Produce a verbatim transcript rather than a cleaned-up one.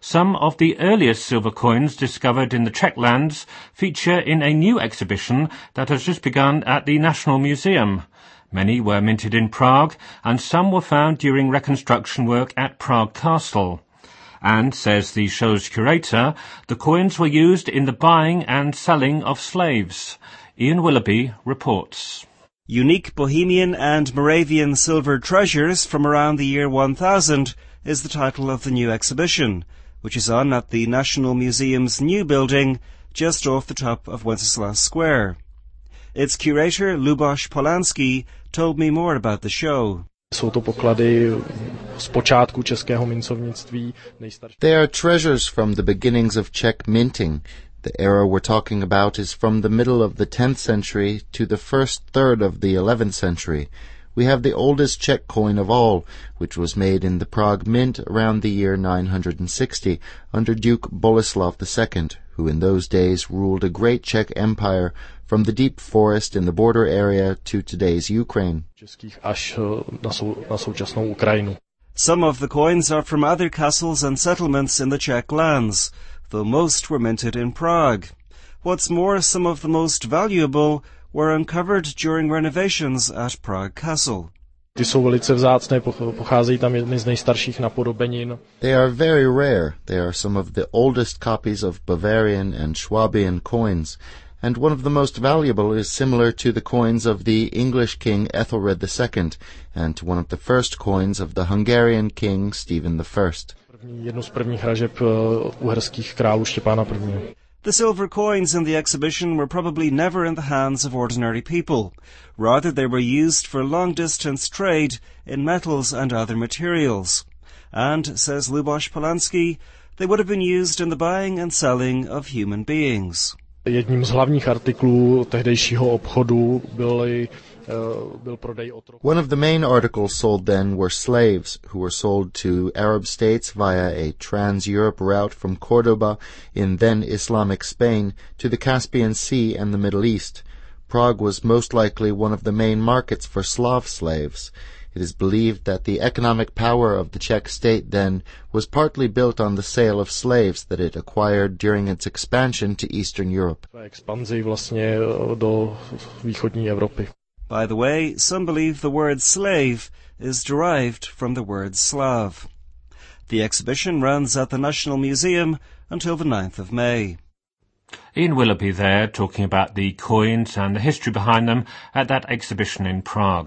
Some of the earliest silver coins discovered in the Czech lands feature in a new exhibition that has just begun at the National Museum. Many were minted in Prague, and some were found during reconstruction work at Prague Castle. And, says the show's curator, the coins were used in the buying and selling of slaves. Ian Willoughby reports. Unique Bohemian and Moravian silver treasures from around the year one thousand is the title of the new exhibition, which is on at the National Museum's new building just off the top of Wenceslas Square. Its curator, Luboš Polanský, told me more about the show. They are treasures from the beginnings of Czech minting. The era we're talking about is from the middle of the tenth century to the first third of the eleventh century. We have the oldest Czech coin of all, which was made in the Prague Mint around the year nine hundred sixty under Duke Boleslav the Second, who in those days ruled a great Czech empire from the deep forest in the border area to today's Ukraine. Some of the coins are from other castles and settlements in the Czech lands, though most were minted in Prague. What's more, some of the most valuable were uncovered during renovations at Prague Castle. They are very rare. They are some of the oldest copies of Bavarian and Swabian coins, and one of the most valuable is similar to the coins of the English king Ethelred the Second and to one of the first coins of the Hungarian king Stephen the First. The silver coins in the exhibition were probably never in the hands of ordinary people. Rather, they were used for long-distance trade in metals and other materials. And, says Luboš Polanský, they would have been used in the buying and selling of human beings. Jedním z hlavních artiklů tehdejšího obchodu byly One of the main articles sold then were slaves, who were sold to Arab states via a trans-Europe route from Cordoba in then Islamic Spain to the Caspian Sea and the Middle East. Prague was most likely one of the main markets for Slav slaves. It is believed that the economic power of the Czech state then was partly built on the sale of slaves that it acquired during its expansion to Eastern Europe. By the way, some believe the word slave is derived from the word Slav. The exhibition runs at the National Museum until the ninth of May. Ian Willoughby there talking about the coins and the history behind them at that exhibition in Prague.